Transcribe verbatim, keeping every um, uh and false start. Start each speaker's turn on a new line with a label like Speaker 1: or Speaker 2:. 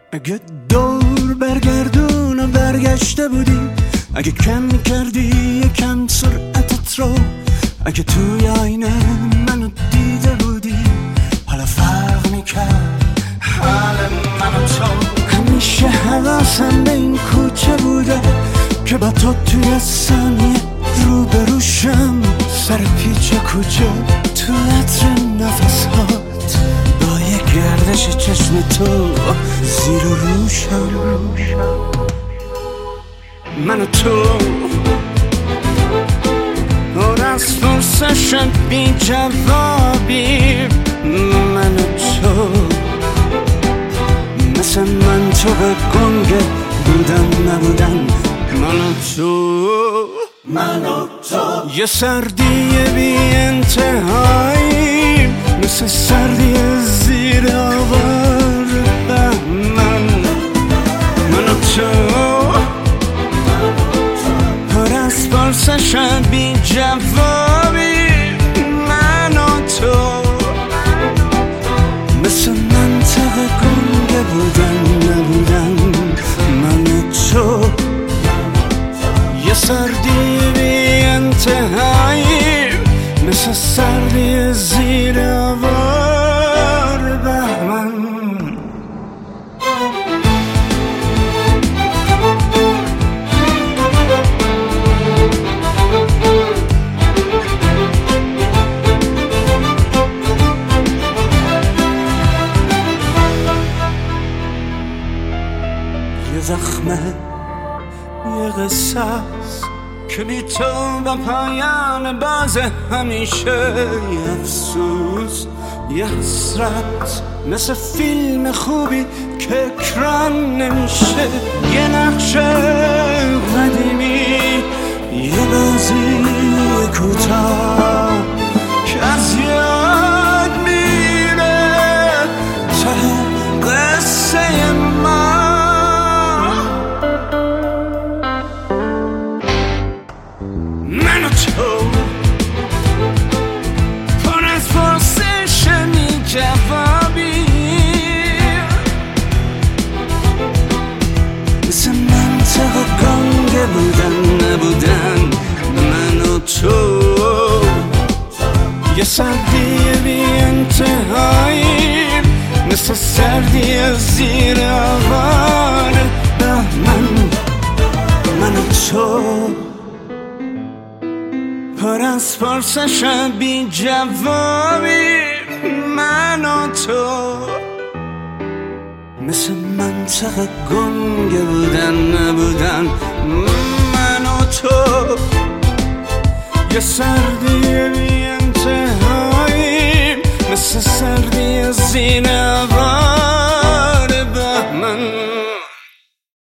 Speaker 1: اگه دور برگردون و برگشته بودی، اگه کم میکردی یکم سرعتت رو، اگه توی آینه منو دیده بودی، حالا فرق میکرد حال من و تو. همیشه حواسم به این کوچه بوده که با تو توی ثانیه رو بروشم، سر پیچ کوچه تو عطر نفسات، با یه گردش چشم تو زیر و روشم. من و تو پر از پرسشم بی جوابی، من و تو مثل من تو به گنگ بودن نبودن. من و تو من و تو یه سردی بی انتهایی، مثل سردی زیر آوار بهمن. من و تو پر از پرسشم بی جوابی، من و تو مثل منطق گنگ بودن نبودن. من و تو یه سردی بی انتهایی، مثل سردی زیر آوار بهمن. یه زخمه یه قصه است که بی تو با پایان باز همیشه. یه افسوس یه حسرت مثل فیلم خوبی که اکران نمیشه. یه نقشه قدیمی، یه بازی کوتاه که از یاد میره ته قصه ما. من و تو پر از پرسش بی جوابی، مثل منطق گنگ بودن نبودن. من و تو یه سردی بی انتهایی، مثل سردی زیر آوار بهمن. من و تو پر از پرسشم بی جوابی، من و تو مثل منطق گنگ بودن نبودن. من و تو یه سردی بی انتهایی، مثل سردی زیر